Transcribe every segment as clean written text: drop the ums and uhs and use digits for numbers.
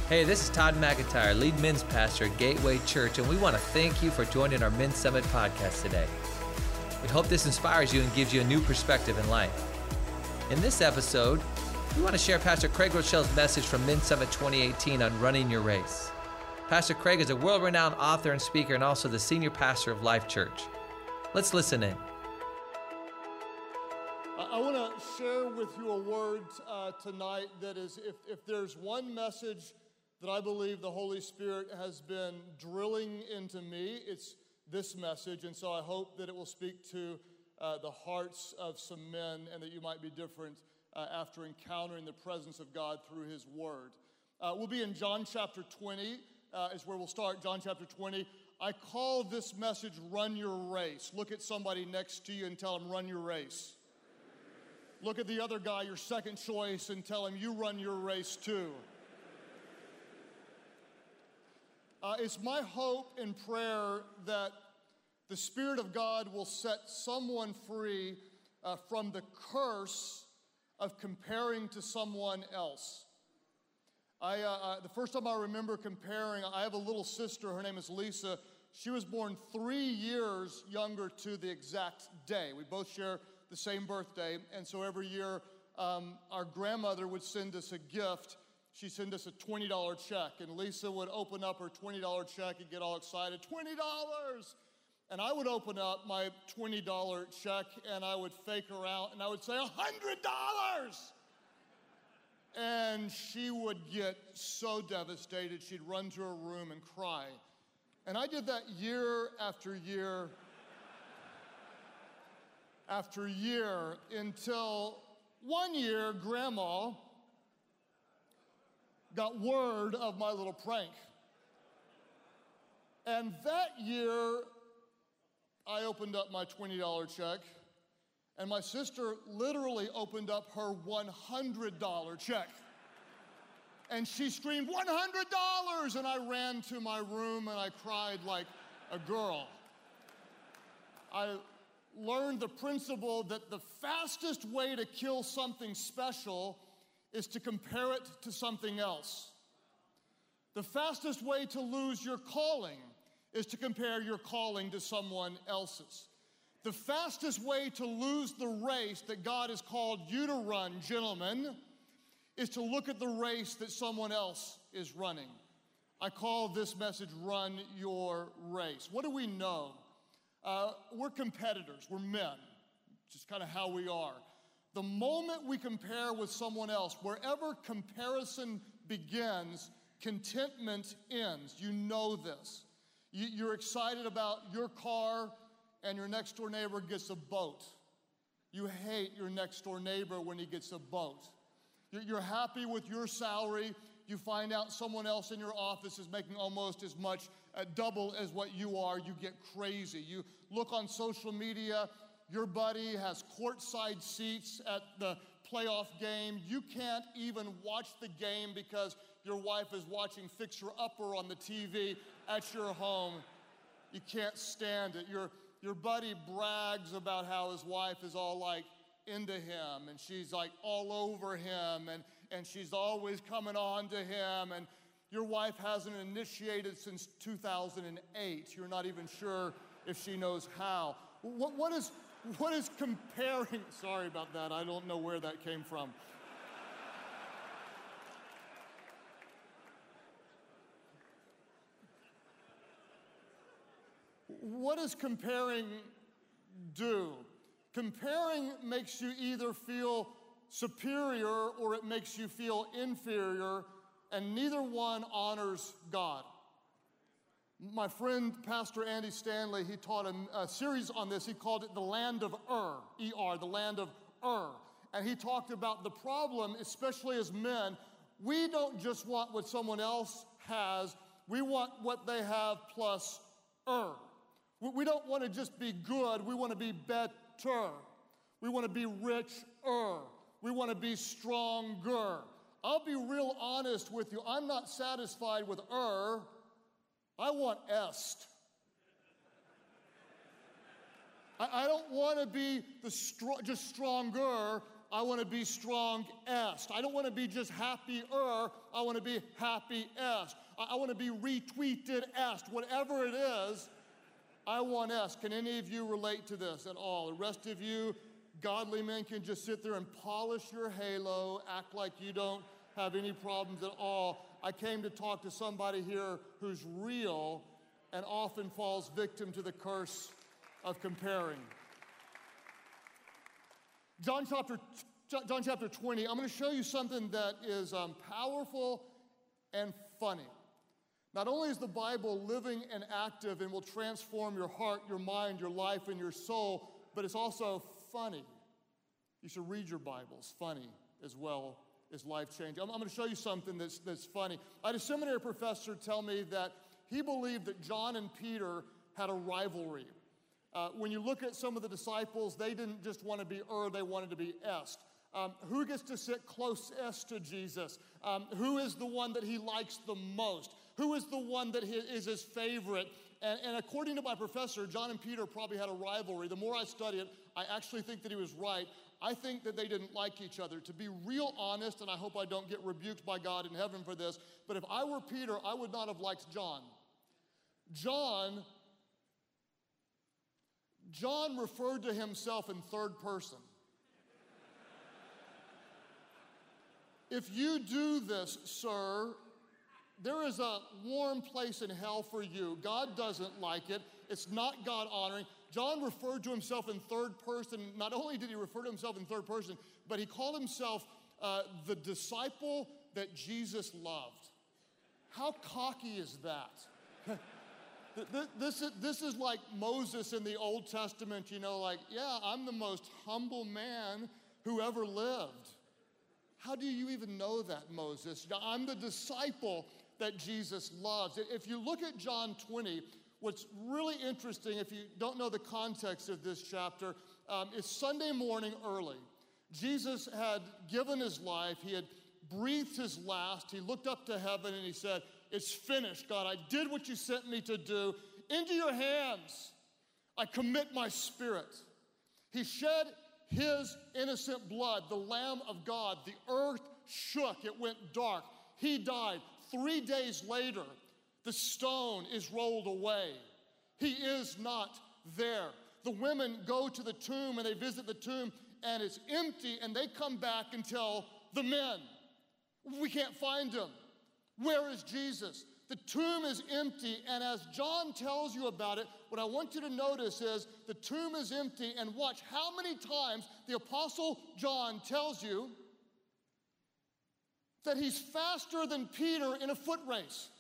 Hey, this is Todd McIntyre, lead men's pastor at Gateway Church, and we want to thank you for joining our Men's Summit podcast today. We hope this inspires you and gives you a new perspective in life. In this episode, we want to share Pastor Craig Groeschel's message from Men's Summit 2018 on running your race. Pastor Craig is a world-renowned author and speaker and also the senior pastor of Life Church. Let's listen in. I want to share with you a word tonight that is, if there's one message that I believe the Holy Spirit has been drilling into me, it's this message. And so I hope that it will speak to the hearts of some men and that you might be different after encountering the presence of God through His Word. We'll be in John chapter 20 is where we'll start, John chapter 20. I call this message, Run Your Race. Look at somebody next to you and tell them, run your race. Look at the other guy, your second choice, and tell him, you run your race too. It's my hope and prayer that the Spirit of God will set someone free from the curse of comparing to someone else. The first time I remember comparing, I have a little sister, her name is Lisa. She was born 3 years younger to the exact day. We both share the same birthday, and so every year our grandmother would send us a gift. She'd send us a $20 check, and Lisa would open up her $20 check and get all excited, $20! And I would open up my $20 check, and I would fake her out, and I would say, $100! And she would get so devastated, she'd run to her room and cry. And I did that year after year after year until one year, Grandma got word of my little prank. And that year, I opened up my $20 check, and my sister literally opened up her $100 check. And she screamed, $100! And I ran to my room and I cried like a girl. I learned the principle that the fastest way to kill something special is to compare it to something else. The fastest way to lose your calling is to compare your calling to someone else's. The fastest way to lose the race that God has called you to run, gentlemen, is to look at the race that someone else is running. I call this message, Run Your Race. What do we know? We're competitors, we're men, just kind of how we are. The moment we compare with someone else, wherever comparison begins, contentment ends. You know this. You're excited about your car and your next door neighbor gets a boat. You hate your next door neighbor when he gets a boat. You're happy with your salary. You find out someone else in your office is making almost as much, double as what you are. You get crazy. You look on social media. Your buddy has courtside seats at the playoff game. You can't even watch the game because your wife is watching Fixer Upper on the TV at your home. You can't stand it. Your buddy brags about how his wife is all like into him, and she's like all over him, and she's always coming on to him, and your wife hasn't initiated since 2008. You're not even sure if she knows how. What is comparing? Sorry about that. I don't know where that came from. What does comparing do? Comparing makes you either feel superior or it makes you feel inferior, and neither one honors God. My friend, Pastor Andy Stanley, he taught a series on this. He called it the land of E-R, the land of And he talked about the problem, especially as men, we don't just want what someone else has, we want what they have plus We don't want to just be good, we want to be better. We want to be richer. We want to be stronger. I'll be real honest with you. I'm not satisfied with I want est. I don't want to be just stronger. I want to be strong-est. I don't want to be just happier. I want to be happy-est. I want to be retweeted-est. Whatever it is, I want est. Can any of you relate to this at all? The rest of you, godly men, can just sit there and polish your halo, act like you don't have any problems at all. I came to talk to somebody here who's real and often falls victim to the curse of comparing. John chapter 20, I'm going to show you something that is powerful and funny. Not only is the Bible living and active and will transform your heart, your mind, your life, and your soul, but it's also funny. You should read your Bibles. Funny as well as life-changing. I'm going to show you something that's funny. I had a seminary professor tell me that he believed that John and Peter had a rivalry. When you look at some of the disciples, they didn't just want to be they wanted to be est. Who gets to sit closest to Jesus? Who is the one that he likes the most? Who is the one that is his favorite? And according to my professor, John and Peter probably had a rivalry. The more I study it, I actually think that he was right. I think that they didn't like each other. To be real honest, and I hope I don't get rebuked by God in heaven for this, but if I were Peter, I would not have liked John. John referred to himself in third person. If you do this, sir, there is a warm place in hell for you. God doesn't like it. It's not God-honoring. John referred to himself in third person. Not only did he refer to himself in third person, but he called himself the disciple that Jesus loved. How cocky is that? This is like Moses in the Old Testament, you know, like, yeah, I'm the most humble man who ever lived. How do you even know that, Moses? I'm the disciple that Jesus loves. If you look at John 20, what's really interesting, if you don't know the context of this chapter, it's Sunday morning early. Jesus had given his life. He had breathed his last. He looked up to heaven and he said, "It's finished, God. I did what you sent me to do. Into your hands I commit my spirit." He shed his innocent blood, the Lamb of God. The earth shook. It went dark. He died. 3 days later, the stone is rolled away. He is not there. The women go to the tomb and they visit the tomb and it's empty, and they come back and tell the men, "We can't find him. Where is Jesus?" The tomb is empty, and as John tells you about it, what I want you to notice is the tomb is empty, and watch how many times the Apostle John tells you that he's faster than Peter in a foot race.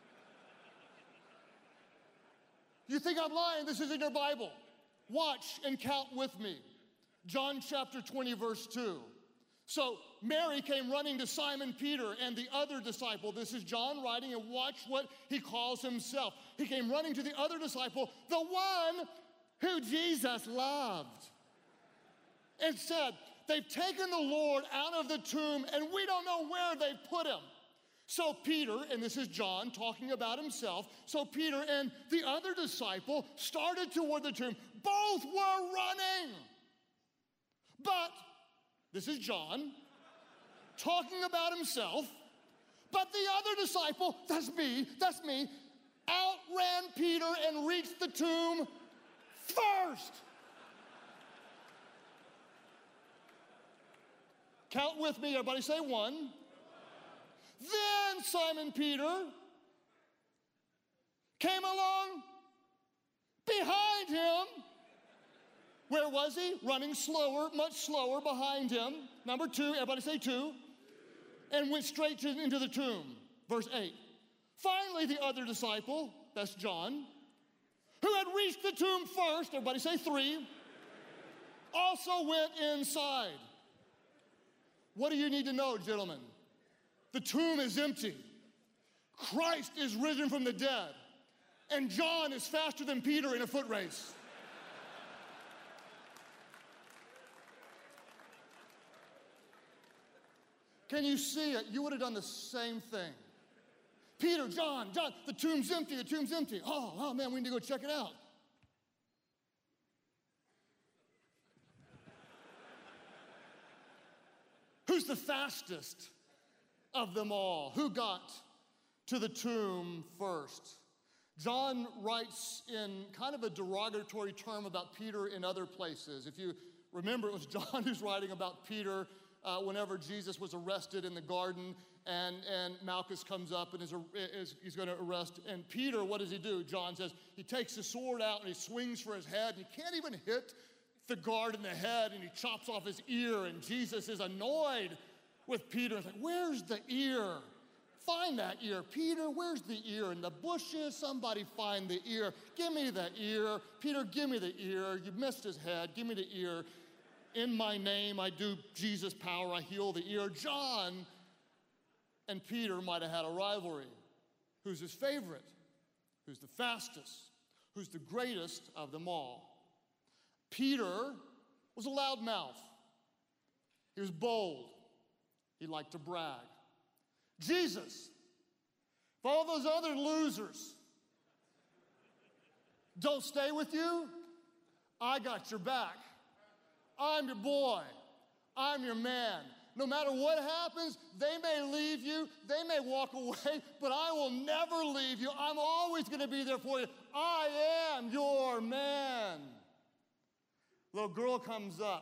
You think I'm lying? This is in your Bible. Watch and count with me. John chapter 20, verse 2. So Mary came running to Simon Peter and the other disciple. This is John writing, and watch what he calls himself. He came running to the other disciple, the one who Jesus loved, and said, "They've taken the Lord out of the tomb, and we don't know where they've put him." So Peter, and this is John talking about himself, so Peter and the other disciple started toward the tomb. Both were running. But this is John talking about himself. But the other disciple, that's me, outran Peter and reached the tomb first. Count with me, everybody say one. Then Simon Peter came along behind him. Where was he? Running slower, much slower behind him. Number two, everybody say two. And went straight into the tomb. Verse 8. Finally, the other disciple, that's John, who had reached the tomb first, everybody say three, also went inside. What do you need to know, gentlemen? The tomb is empty. Christ is risen from the dead. And John is faster than Peter in a foot race. Can you see it? You would have done the same thing. Peter, John, the tomb's empty, the tomb's empty. Oh man, we need to go check it out. Who's the fastest of them all? Who got to the tomb first? John writes in kind of a derogatory term about Peter in other places. If you remember, it was John who's writing about Peter whenever Jesus was arrested in the garden, and Malchus comes up and he's going to arrest. And Peter, what does he do? John says he takes his sword out and he swings for his head, and he can't even hit the guard in the head, and he chops off his ear, and Jesus is annoyed with Peter. It's like, where's the ear? Find that ear. Peter, where's the ear? In the bushes, somebody find the ear. Give me the ear. Peter, give me the ear. You missed his head. Give me the ear. In my name, I do Jesus' power. I heal the ear. John and Peter might have had a rivalry. Who's his favorite? Who's the fastest? Who's the greatest of them all? Peter was a loudmouth. He was bold. He liked to brag. Jesus, if all those other losers don't stay with you, I got your back. I'm your boy. I'm your man. No matter what happens, they may leave you, they may walk away, but I will never leave you. I'm always going to be there for you. I am your man. Little girl comes up,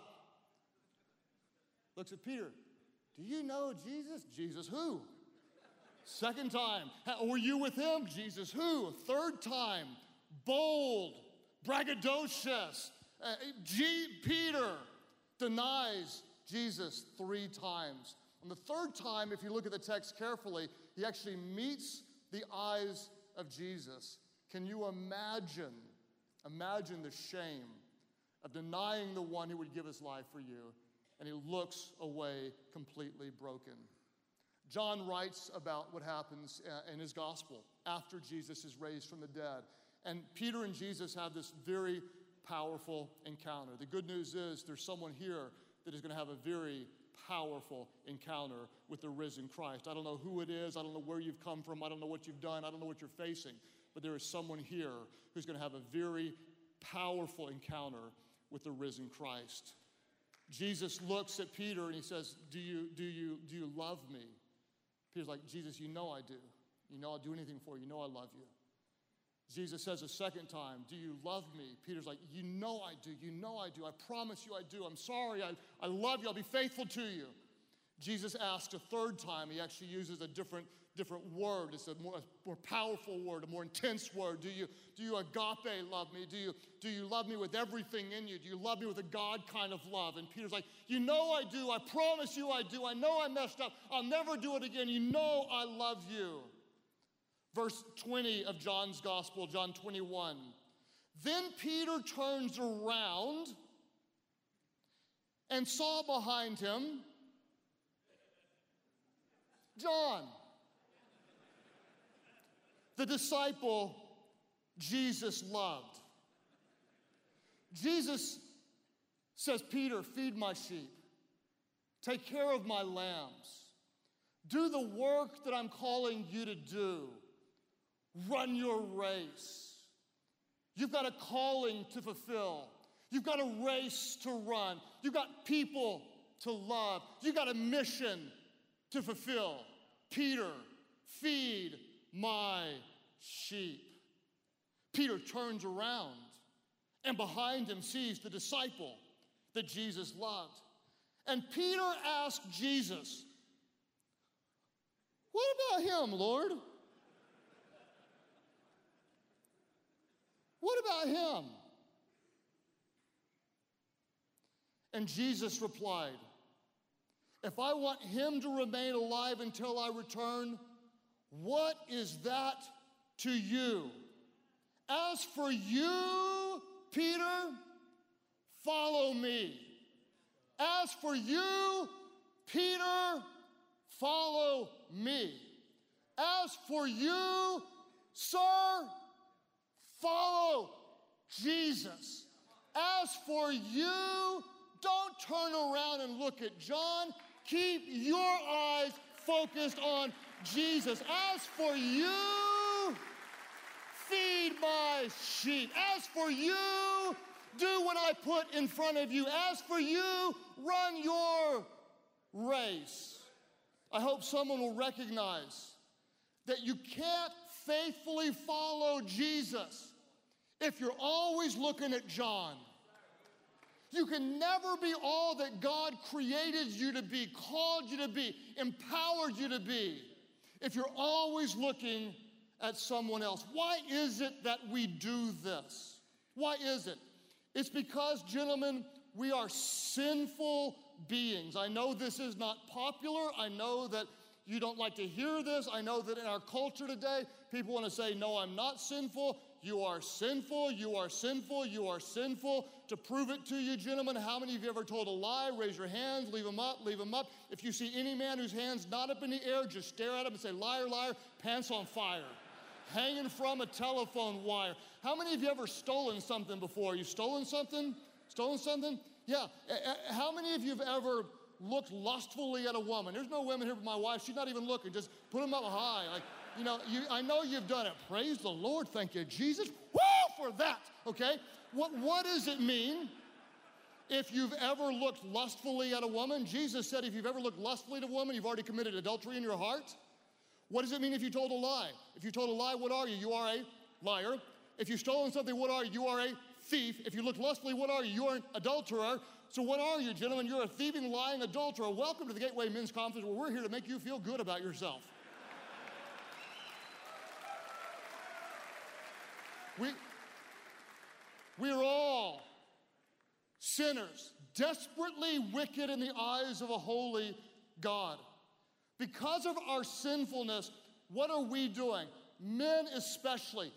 looks at Peter. Do you know Jesus? Jesus who? Second time. Were you with him? Jesus who? Third time. Bold, braggadocious. Peter denies Jesus 3 times. On the third time, if you look at the text carefully, he actually meets the eyes of Jesus. Can you imagine the shame of denying the one who would give his life for you? And he looks away completely broken. John writes about what happens in his gospel after Jesus is raised from the dead. And Peter and Jesus have this very powerful encounter. The good news is there's someone here that is going to have a very powerful encounter with the risen Christ. I don't know who it is. I don't know where you've come from. I don't know what you've done. I don't know what you're facing. But there is someone here who's going to have a very powerful encounter with the risen Christ. Jesus looks at Peter and he says, do you love me? Peter's like, Jesus, you know I do. You know I'll do anything for you. You know I love you. Jesus says a second time, do you love me? Peter's like, you know I do. You know I do. I promise you I do. I'm sorry. I love you. I'll be faithful to you. Jesus asks a third time. He actually uses a different word. It's a more powerful word, a more intense word. Do you agape love me? Do you love me with everything in you? Do you love me with a God kind of love? And Peter's like, you know I do. I promise you I do. I know I messed up. I'll never do it again. You know I love you. Verse 20 of John's gospel, John 21. Then Peter turns around and saw behind him John, the disciple Jesus loved. Jesus says, Peter, feed my sheep. Take care of my lambs. Do the work that I'm calling you to do. Run your race. You've got a calling to fulfill. You've got a race to run. You've got people to love. You've got a mission to fulfill. Peter, feed my sheep. Peter turns around and behind him sees the disciple that Jesus loved. And Peter asked Jesus, what about him, Lord? What about him? And Jesus replied, if I want him to remain alive until I return, what is that to you? As for you, Peter, follow me. As for you, Peter, follow me. As for you, sir, follow Jesus. As for you, don't turn around and look at John. Keep your eyes focused on Jesus. As for you, feed my sheep. As for you, do what I put in front of you. As for you, run your race. I hope someone will recognize that you can't faithfully follow Jesus if you're always looking at John. You can never be all that God created you to be, called you to be, empowered you to be, if you're always looking at someone else. Why is it that we do this? Why is it? It's because, gentlemen, we are sinful beings. I know this is not popular. I know that you don't like to hear this. I know that in our culture today, people want to say, no, I'm not sinful. You are sinful, you are sinful, you are sinful. To prove it to you, gentlemen, how many of you ever told a lie? Raise your hands, leave them up, leave them up. If you see any man whose hand's not up in the air, just stare at him and say, liar, liar, pants on fire. Hanging from a telephone wire. How many of you ever stolen something before? You stolen something? Stolen something? Yeah. How many of you have ever looked lustfully at a woman? There's no women here but my wife. She's not even looking. Just put them up high. Like, you know, I know you've done it. Praise the Lord. Thank you, Jesus. Woo, for that, okay? What does it mean if you've ever looked lustfully at a woman? Jesus said if you've ever looked lustfully at a woman, you've already committed adultery in your heart. What does it mean if you told a lie? If you told a lie, what are you? You are a liar. If you've stolen something, what are you? You are a thief. If you look lustfully, what are you? You are an adulterer. So what are you, gentlemen? You're a thieving, lying adulterer. Welcome to the Gateway Men's Conference, where we're here to make you feel good about yourself. We are all sinners, desperately wicked in the eyes of a holy God. Because of our sinfulness, what are we doing? Men especially,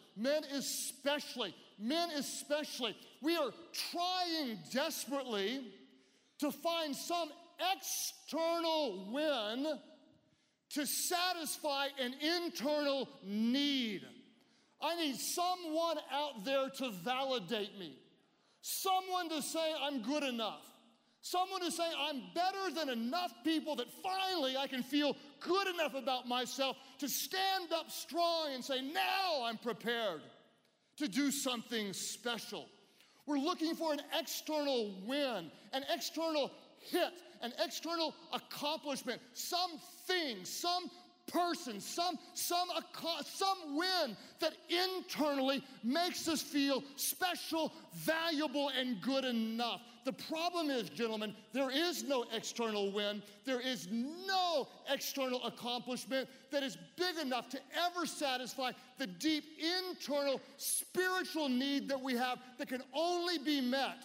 we are trying desperately to find some external win to satisfy an internal need. I need someone out there to validate me. Someone to say I'm good enough. Someone to say I'm better than enough people that finally I can feel good enough about myself to stand up strong and say, now I'm prepared to do something special. We're looking for an external win, an external hit, an external accomplishment, something, some person, some win that internally makes us feel special, valuable, and good enough. The problem is, gentlemen, there is no external win. There is no external accomplishment that is big enough to ever satisfy the deep internal spiritual need that we have that can only be met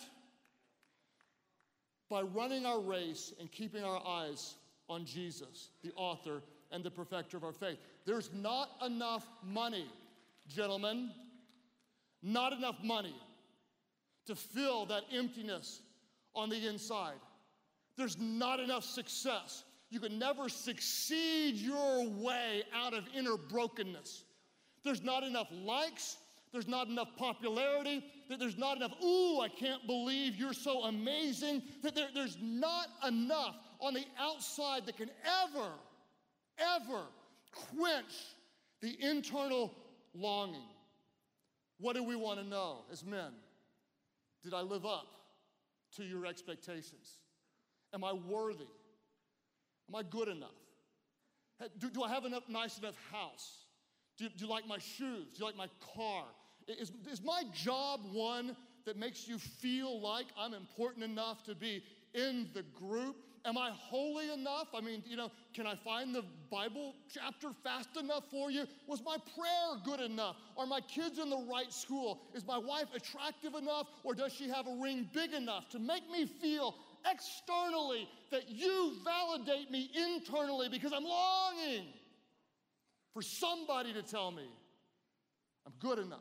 by running our race and keeping our eyes on Jesus, the author and the perfecter of our faith. There's not enough money, gentlemen, not enough money to fill that emptiness on the inside. There's not enough success. You can never succeed your way out of inner brokenness. There's not enough likes. There's not enough popularity. There's not enough, ooh, I can't believe you're so amazing. There's not enough on the outside that can ever quench the internal longing. What do we want to know as men? Did I live up to your expectations? Am I worthy? Am I good enough? Do I have a nice enough house? Do you like my shoes? Do you like my car? Is my job one that makes you feel like I'm important enough to be in the group? Am I holy enough? I mean, can I find the Bible chapter fast enough for you? Was my prayer good enough? Are my kids in the right school? Is my wife attractive enough, or does she have a ring big enough to make me feel externally that you validate me internally, because I'm longing for somebody to tell me I'm good enough?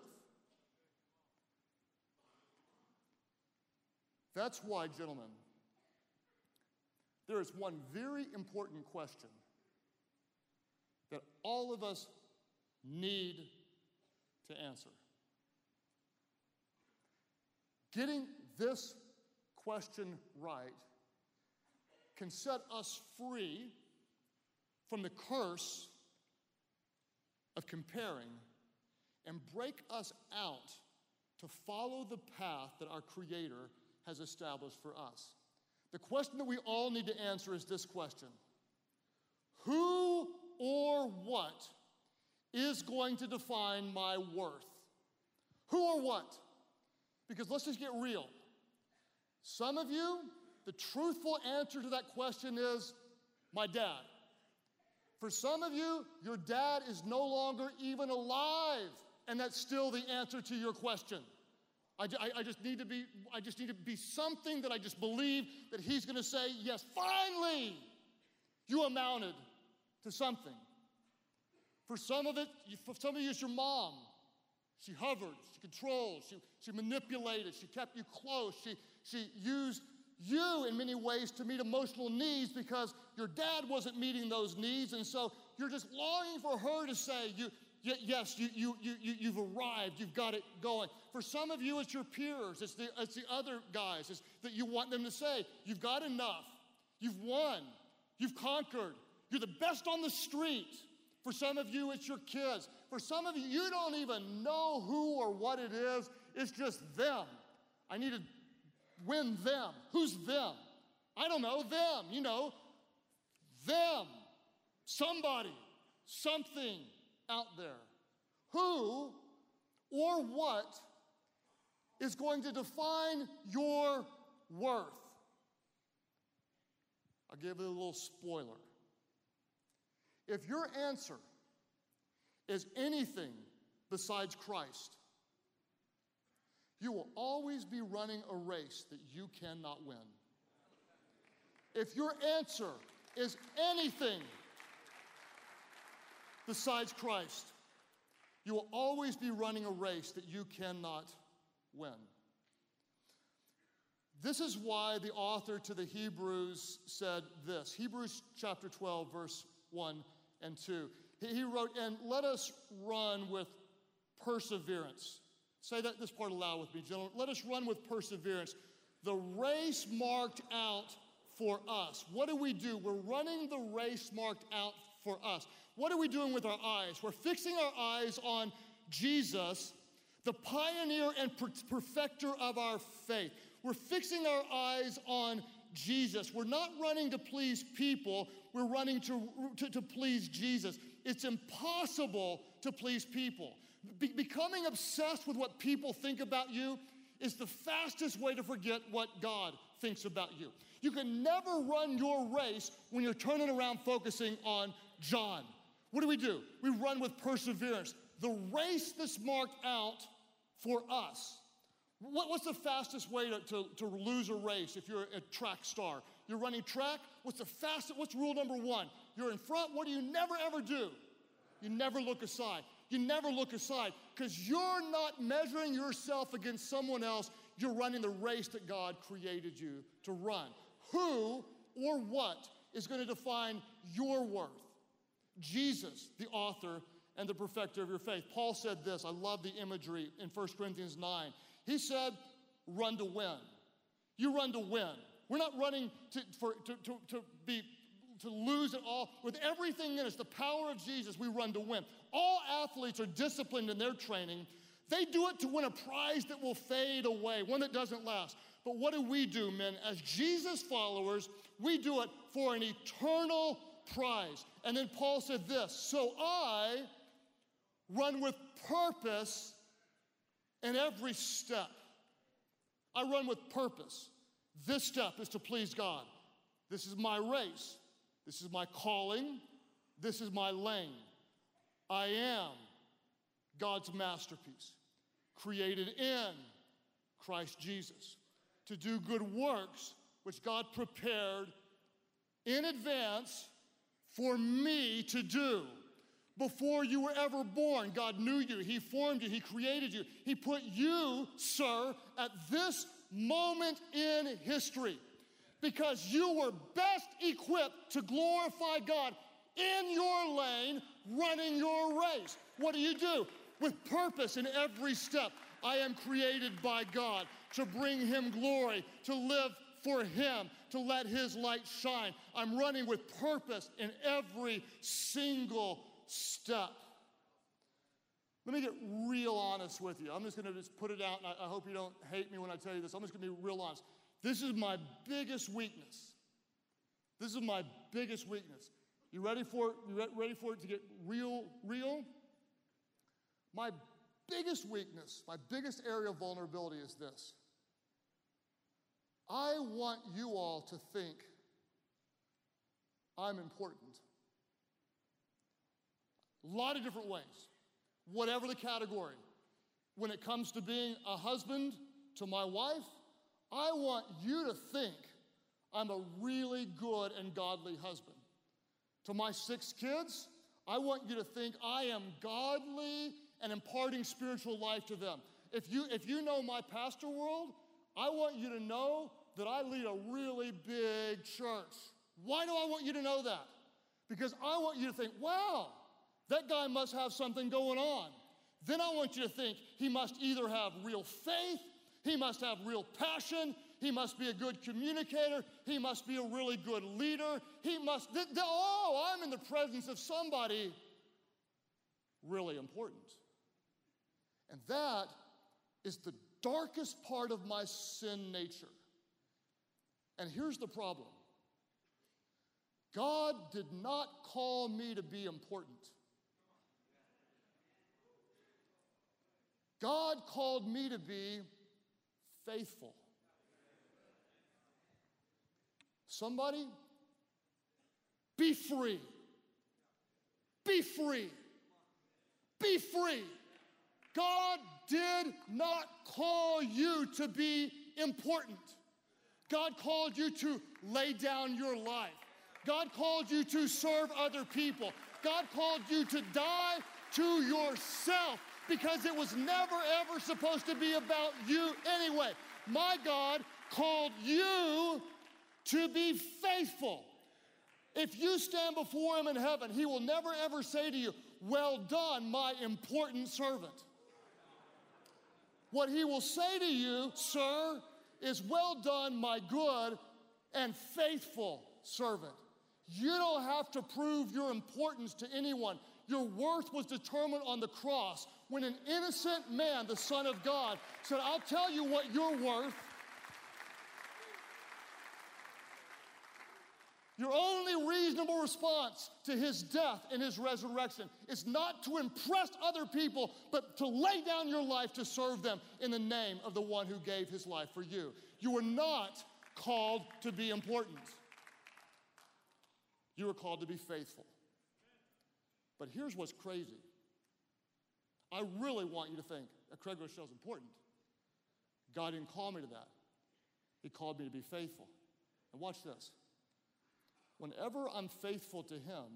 That's why, gentlemen, there is one very important question that all of us need to answer. Getting this question right can set us free from the curse of comparing and break us out to follow the path that our Creator has established for us. The question that we all need to answer is this question: who or what is going to define my worth? Who or what? Because let's just get real. Some of you, the truthful answer to that question is my dad. For some of you, your dad is no longer even alive, and that's still the answer to your question. I just need to be something that I just believe that he's going to say, yes, finally, you amounted to something. For some of you, it's your mom. She hovered, she controlled, she manipulated, she kept you close, she used you in many ways to meet emotional needs because your dad wasn't meeting those needs, and so you're just longing for her to say, yes, you've arrived, you've got it going. For some of you, it's your peers, it's the other guys, it's that you want them to say, you've got enough, you've won, you've conquered, you're the best on the street. For some of you, it's your kids. For some of you, you don't even know who or what it is. It's just them. I need to win them. Who's them? I don't know. Them, them. Somebody, something out there. Who or what is going to define your worth? I'll give it a little spoiler. If your answer is anything besides Christ, you will always be running a race that you cannot win. If your answer is anything besides Christ, you will always be running a race that you cannot win. This is why the author to the Hebrews said this. Hebrews chapter 12, verse 1 and 2. He wrote, and let us run with perseverance. Say this part aloud with me, gentlemen. Let us run with perseverance the race marked out for us. What do? We're running the race marked out for us. What are we doing with our eyes? We're fixing our eyes on Jesus, the pioneer and perfecter of our faith. We're fixing our eyes on Jesus. We're not running to please people. We're running to please Jesus. It's impossible to please people. Becoming obsessed with what people think about you is the fastest way to forget what God thinks about you. You can never run your race when you're turning around focusing on John. What do? We run with perseverance. The race that's marked out for us. What's the fastest way to lose a race if you're a track star? You're running track, what's rule number one? You're in front, what do you never ever do? You never look aside. You never look aside because you're not measuring yourself against someone else. You're running the race that God created you to run. Who or what is going to define your worth? Jesus, the author and the perfecter of your faith. Paul said this, I love the imagery in 1 Corinthians 9. He said, run to win. You run to win. We're not running to lose it all. With everything in us, the power of Jesus, we run to win. All athletes are disciplined in their training. They do it to win a prize that will fade away, one that doesn't last. But what do, men? As Jesus followers, we do it for an eternal prize. And then Paul said this, so I run with purpose in every step. I run with purpose. This step is to please God. This is my race. This is my calling. This is my lane. I am God's masterpiece, created in Christ Jesus to do good works which God prepared in advance for me to do. Before you were ever born, God knew you. He formed you. He created you. He put you, sir, at this moment in history because you were best equipped to glorify God in your lane, running your race. What do? With purpose in every step. I am created by God to bring Him glory, to live for Him, to let His light shine. I'm running with purpose in every single step. Let me get real honest with you. I'm just going to put it out, and I hope you don't hate me when I tell you this. I'm just going to be real honest. This is my biggest weakness. This is my biggest weakness. You ready for it? You ready for it to get real? My biggest weakness, my biggest area of vulnerability is this. I want you all to think I'm important. A lot of different ways, whatever the category. When it comes to being a husband to my wife, I want you to think I'm a really good and godly husband. To my 6 kids, I want you to think I am godly and imparting spiritual life to them. If you know my pastor world, I want you to know that I lead a really big church. Why do I want you to know that? Because I want you to think, wow, that guy must have something going on. Then I want you to think he must either have real faith, he must have real passion, he must be a good communicator, he must be a really good leader, I'm in the presence of somebody really important. And that is the darkest part of my sin nature. And here's the problem. God did not call me to be important. God called me to be faithful. Somebody, be free. Be free. Be free. God did not call you to be important. God called you to lay down your life. God called you to serve other people. God called you to die to yourself because it was never ever supposed to be about you anyway. My God called you to be faithful. If you stand before him in heaven, he will never ever say to you, well done, my important servant. What he will say to you, sir, is well done, my good and faithful servant. You don't have to prove your importance to anyone. Your worth was determined on the cross when an innocent man, the Son of God, said, I'll tell you what you're worth. Your only reasonable response to his death and his resurrection is not to impress other people, but to lay down your life to serve them in the name of the one who gave his life for you. You are not called to be important. You are called to be faithful. But here's what's crazy. I really want you to think that Craig Groeschel is important. God didn't call me to that. He called me to be faithful. And watch this. Whenever I'm faithful to him,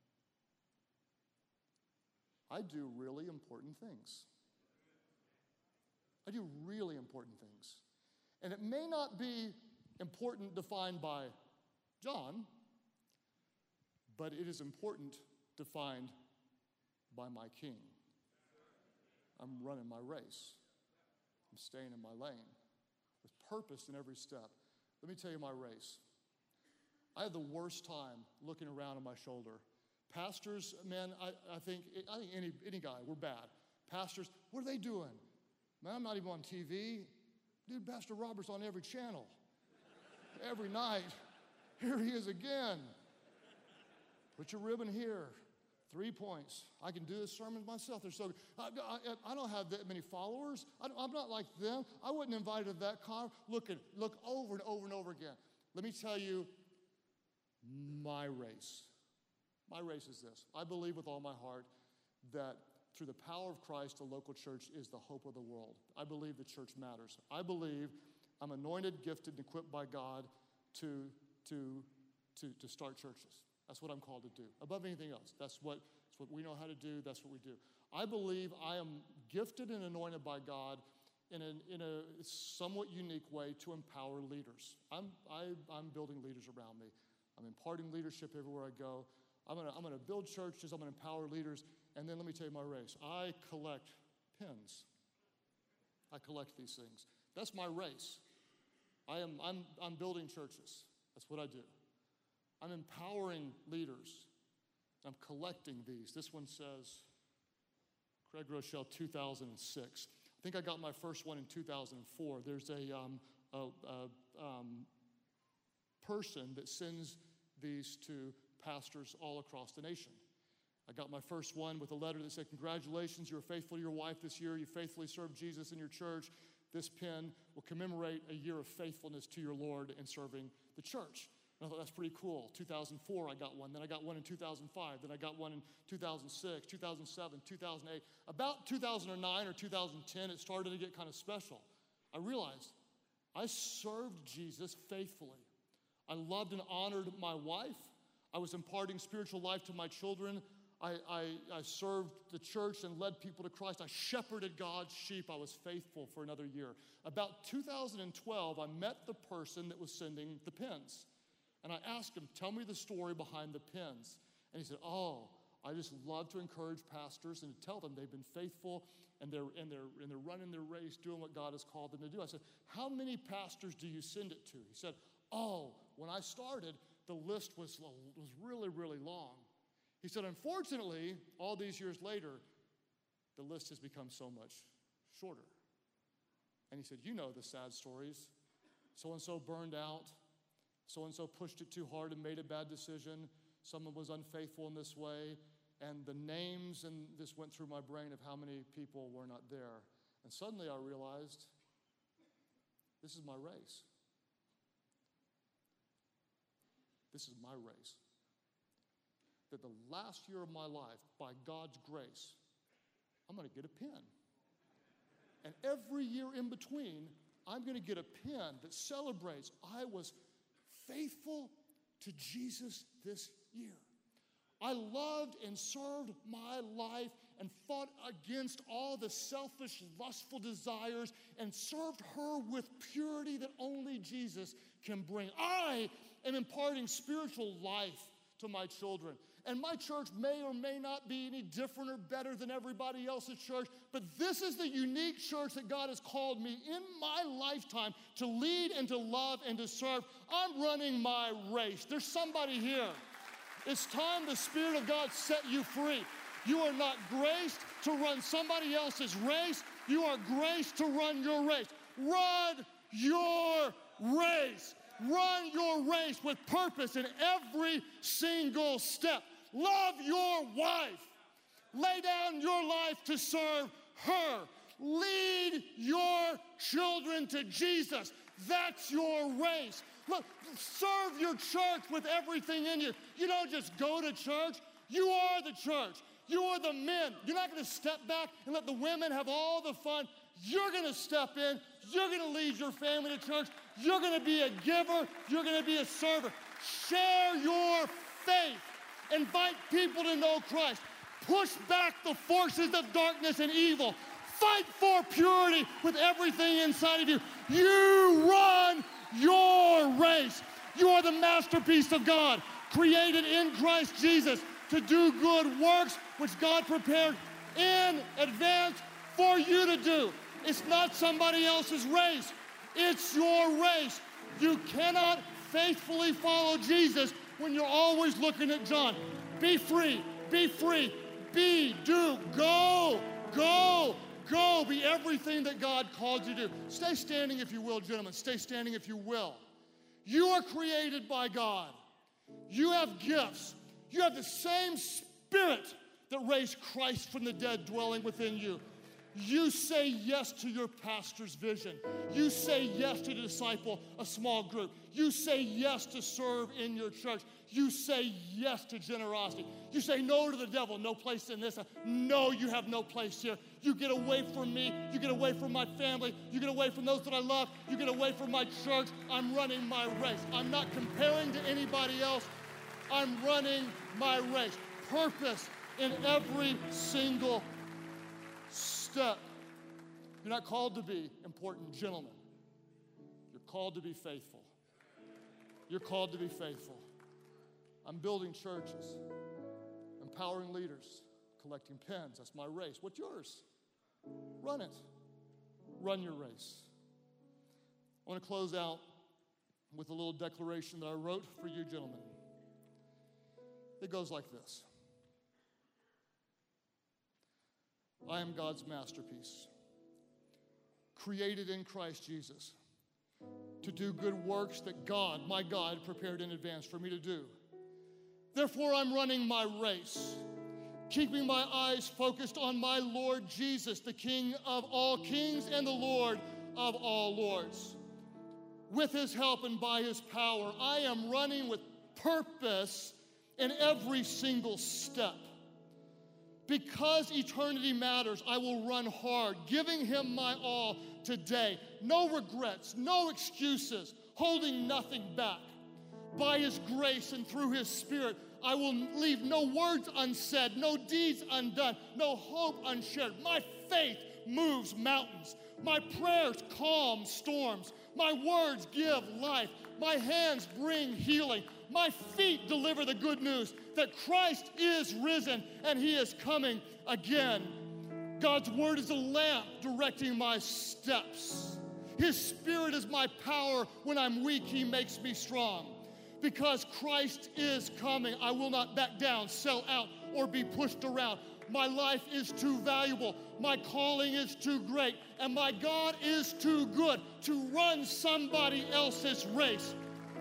I do really important things. I do really important things. And it may not be important defined by John, but it is important defined by my King. I'm running my race. I'm staying in my lane with purpose in every step. Let me tell you my race. I had the worst time looking around on my shoulder. Pastors, man, I think any guy, we're bad. Pastors, what are they doing? Man, I'm not even on TV. Dude, Pastor Robert's on every channel. Every night. Here he is again. Put your ribbon here. 3 points. I can do this sermon myself. They're so. I don't have that many followers. I'm not like them. I wasn't invited to that con. Look over and over and over again. Let me tell you my race. My race is this. I believe with all my heart that through the power of Christ, the local church is the hope of the world. I believe the church matters. I believe I'm anointed, gifted, and equipped by God to start churches. That's what I'm called to do. Above anything else, that's what we know how to do. That's what we do. I believe I am gifted and anointed by God in a somewhat unique way to empower leaders. I'm building leaders around me. I'm imparting leadership everywhere I go. I'm gonna build churches. I'm gonna empower leaders. And then let me tell you my race. I collect pins. I collect these things. That's my race. I'm building churches. That's what I do. I'm empowering leaders. I'm collecting these. This one says, Craig Groeschel, 2006. I think I got my first one in 2004. There's a person that sends these to pastors all across the nation. I got my first one with a letter that said, "Congratulations, you were faithful to your wife this year. You faithfully served Jesus in your church. This pin will commemorate a year of faithfulness to your Lord in serving the church." And I thought, that's pretty cool. 2004, I got one. Then I got one in 2005. Then I got one in 2006, 2007, 2008. About 2009 or 2010, it started to get kind of special. I realized I served Jesus faithfully. I loved and honored my wife. I was imparting spiritual life to my children. I served the church and led people to Christ. I shepherded God's sheep. I was faithful for another year. About 2012, I met the person that was sending the pins. And I asked him, "Tell me the story behind the pins." And he said, "Oh, I just love to encourage pastors and to tell them they've been faithful and they're running their race, doing what God has called them to do." I said, "How many pastors do you send it to?" He said, "Oh, when I started, the list was really, really long." He said, "Unfortunately, all these years later, the list has become so much shorter." And he said, "You know the sad stories. So-and-so burned out. So-and-so pushed it too hard and made a bad decision. Someone was unfaithful in this way." And the names and this went through my brain of how many people were not there. And suddenly I realized, this is my race. This is my race. That the last year of my life, by God's grace, I'm going to get a pin. And every year in between, I'm going to get a pin that celebrates I was faithful to Jesus this year. I loved and served my life and fought against all the selfish, lustful desires and served her with purity that only Jesus can bring. I am imparting spiritual life to my children. And my church may or may not be any different or better than everybody else's church, but this is the unique church that God has called me in my lifetime to lead and to love and to serve. I'm running my race. There's somebody here. It's time the Spirit of God set you free. You are not graced to run somebody else's race. You are graced to run your race. Run your race. Run your race with purpose in every single step. Love your wife. Lay down your life to serve her. Lead your children to Jesus. That's your race. Look, serve your church with everything in you. You don't just go to church. You are the church. You are the men. You're not going to step back and let the women have all the fun. You're going to step in. You're going to lead your family to church. You're going to be a giver. You're going to be a server. Share your faith. Invite people to know Christ. Push back the forces of darkness and evil. Fight for purity with everything inside of you. You run your race. You are the masterpiece of God, created in Christ Jesus to do good works which God prepared in advance for you to do. It's not somebody else's race. It's your race. You cannot faithfully follow Jesus when you're always looking at John. Be free, be free, be, do, go, go, go. Be everything that God called you to do. Stay standing if you will, gentlemen. Stay standing if you will. You are created by God. You have gifts. You have the same Spirit that raised Christ from the dead dwelling within you. You say yes to your pastor's vision. You say yes to disciple a small group. You say yes to serve in your church. You say yes to generosity. You say no to the devil. No place in this. No, you have no place here. You get away from me. You get away from my family. You get away from those that I love. You get away from my church. I'm running my race. I'm not comparing to anybody else. I'm running my race. Purpose in every single step. You're not called to be important gentlemen. You're called to be faithful. You're called to be faithful. I'm building churches, empowering leaders, collecting pens. That's my race. What's yours? Run it. Run your race. I want to close out with a little declaration that I wrote for you gentlemen. It goes like this. I am God's masterpiece, created in Christ Jesus to do good works that God, my God, prepared in advance for me to do. Therefore, I'm running my race, keeping my eyes focused on my Lord Jesus, the King of all kings and the Lord of all lords. With his help and by his power, I am running with purpose in every single step. Because eternity matters, I will run hard, giving him my all today. No regrets, no excuses, holding nothing back. By his grace and through his Spirit, I will leave no words unsaid, no deeds undone, no hope unshared. My faith moves mountains. My prayers calm storms. My words give life. My hands bring healing. My feet deliver the good news that Christ is risen and he is coming again. God's word is a lamp directing my steps. His Spirit is my power. When I'm weak, he makes me strong. Because Christ is coming, I will not back down, sell out, or be pushed around. My life is too valuable. My calling is too great. And my God is too good to run somebody else's race.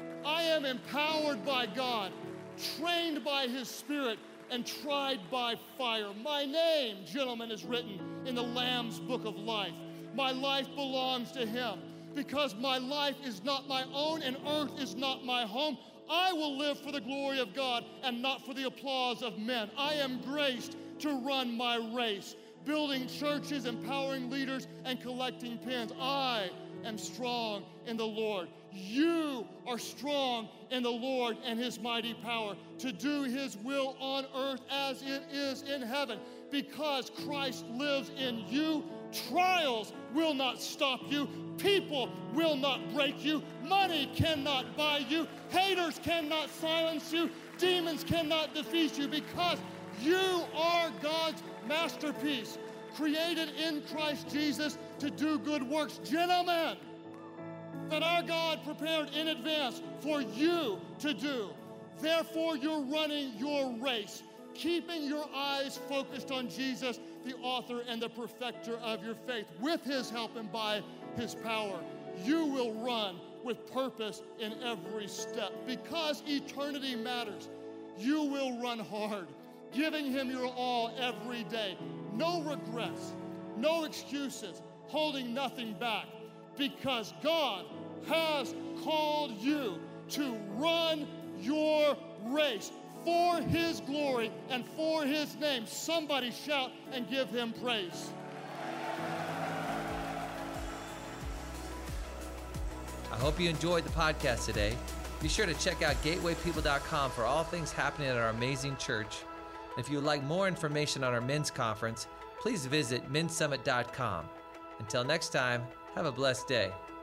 I am empowered by God, trained by his Spirit, and tried by fire. My name, gentlemen, is written in the Lamb's book of life. My life belongs to him. Because my life is not my own and earth is not my home, I will live for the glory of God and not for the applause of men. I am graced to run my race, building churches, empowering leaders, and collecting pins. I am strong in the Lord. You are strong in the Lord and his mighty power to do his will on earth as it is in heaven. Because Christ lives in you, trials will not stop you. People will not break you. Money cannot buy you. Haters cannot silence you. Demons cannot defeat you, because you are God's masterpiece, created in Christ Jesus to do good works. Gentlemen, that our God prepared in advance for you to do. Therefore, you're running your race, keeping your eyes focused on Jesus, the author and the perfecter of your faith. With his help and by his power, you will run with purpose in every step. Because eternity matters, you will run hard, giving him your all every day. No regrets, no excuses, holding nothing back. Because God has called you to run your race for his glory and for his name. Somebody shout and give him praise. I hope you enjoyed the podcast today. Be sure to check out gatewaypeople.com for all things happening at our amazing church. And if you would like more information on our men's conference, please visit mensummit.com. Until next time, have a blessed day.